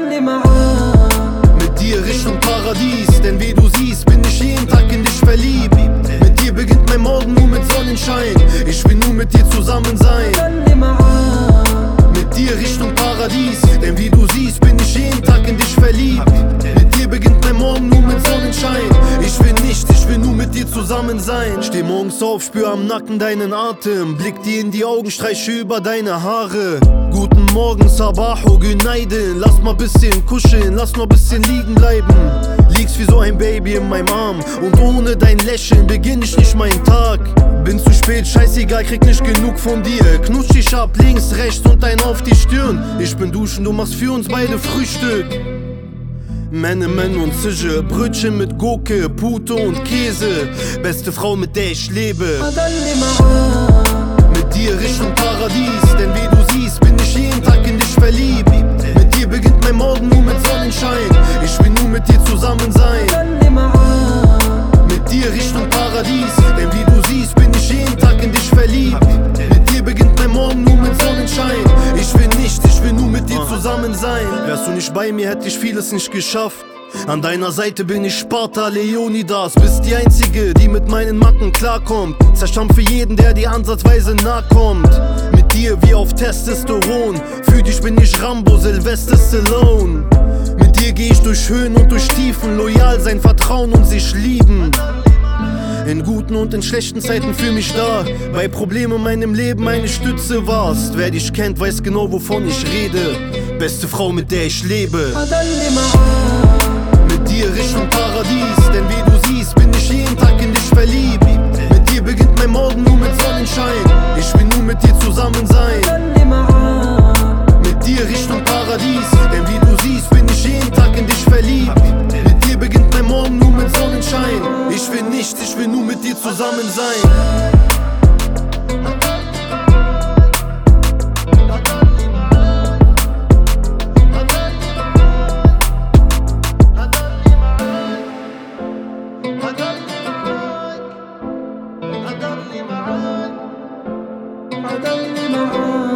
Mit dir Richtung Paradies, denn wie du siehst, bin ich jeden Tag in dich verliebt. Mit dir beginnt mein Morgen nur mit Sonnenschein, ich will nur mit dir zusammen sein. Mit dir Richtung Paradies, denn wie du siehst, bin ich jeden Tag in dich verliebt. Mit dir beginnt mein Morgen nur mit Sonnenschein, ich will nur mit dir zusammen sein. Steh morgens auf, spür am Nacken deinen Atem, blick dir in die Augen, streiche über deine Haare. Guten Morgen, Sabaho, Günaydin, lass mal bisschen kuscheln, lass mal bisschen liegen bleiben. Liegst wie so ein Baby in meinem Arm und ohne dein Lächeln beginn ich nicht meinen Tag. Bin zu spät, scheißegal, krieg nicht genug von dir. Knutsch dich ab, links, rechts und ein auf die Stirn. Ich bin duschen, du machst für uns beide Frühstück. Men und Zische, Brötchen mit Gurke, Pute und Käse. Beste Frau, mit der ich lebe. Mit dir Richtung Paradies, denn wie du siehst, bin ich jeden Tag in dich verliebt. Mit dir beginnt mein Morgen nur mit Sonnenschein, ich will nur mit dir zusammen sein. Mit dir Richtung Paradies, denn wie du siehst, bin ich jeden Tag in dich verliebt. Mit dir beginnt mein Morgen nur mit Sonnenschein, ich will nur mit dir zusammen sein. Wärst du nicht bei mir, hätte ich vieles nicht geschafft. An deiner Seite bin ich Sparta Leonidas, bist die Einzige, die mit meinen Macken klarkommt. Zerstampfe jeden, der dir ansatzweise nahe kommt. Mit dir wie auf Testosteron, für dich bin ich Rambo, Sylvester Stallone. Mit dir geh ich durch Höhen und durch Tiefen, loyal sein, vertrauen und sich lieben. In guten und in schlechten Zeiten für mich da, bei Problemen in meinem Leben eine Stütze warst. Wer dich kennt, weiß genau, wovon ich rede. Beste Frau, mit der ich lebe. Mit dir Richtung Paradies, denn wie du siehst, bin ich jeden Tag in dich verliebt. Mit dir beginnt mein Morgen nur mit Sonnenschein, ich will nur mit dir zusammen sein. Mit dir Richtung Paradies, denn wie du siehst, bin ich jeden Tag in dich verliebt. Mit dir beginnt mein Morgen nur mit Sonnenschein, ich will nur mit dir zusammen sein. I don't need my